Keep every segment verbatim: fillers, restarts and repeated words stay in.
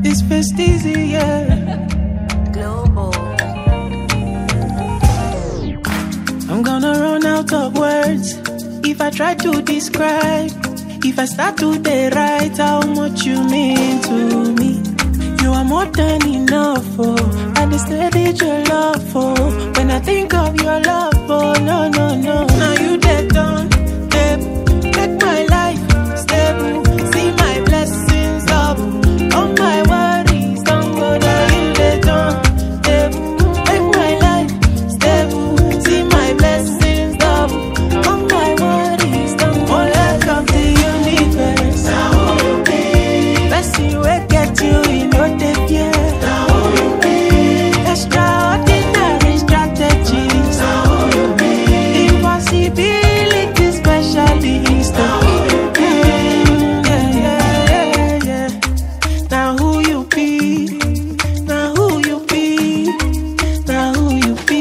this fest easy, yeah. Global. I'm gonna run out of words if I try to describe. If I start to write how much you mean to me. You are more than enough, oh. I understand your love, oh. When I think of your love, oh, no, no, no. Now you dead done, step, make my life stable. See my blessings double. All my worries don't go down. You dead done, step, make my life stable. See my blessings double. All my worries don't go down. All I come to you need first. Now who you be? Blessing will get you in your day, yeah. Now who you be? Extraordinary strategies. Now who you be? Impossibility specialist. Now who you be? Yeah, yeah, yeah, yeah. Now who you be? Now who you be? Now who you be?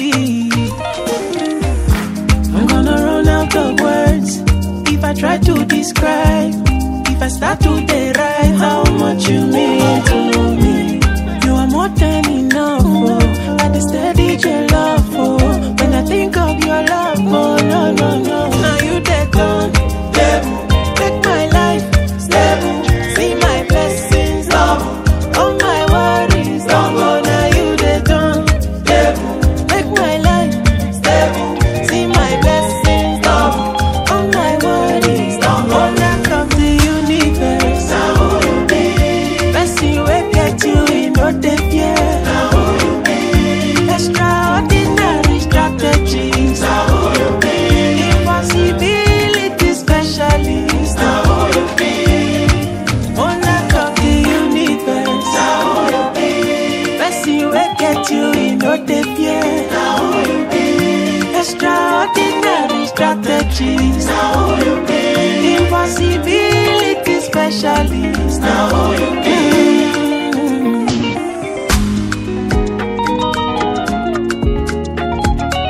I'm gonna run out of words if I try to describe. If I start to write how much you mean to me. You are more than enough, oh. I understand your love, oh. When I think of your love, oh, no, no, no. Now you dead done, level. Make my life stable. See my blessings double. All my worries don't go. Now you dead done, level. Make my life stable. See my blessings double. All my worries don't go. All I come to you need first. Now who you be? Blessing will get you in your day, yeah. Now who you be? Extraordinary strategies. Now who you be? Impossibility specialist. Now who you be? All I come to you need first. Now who you be? Blessing will get you in your day, yeah. Now who you be? Extraordinary strategies. Now who you be? Impossibility specialist. Now who you be?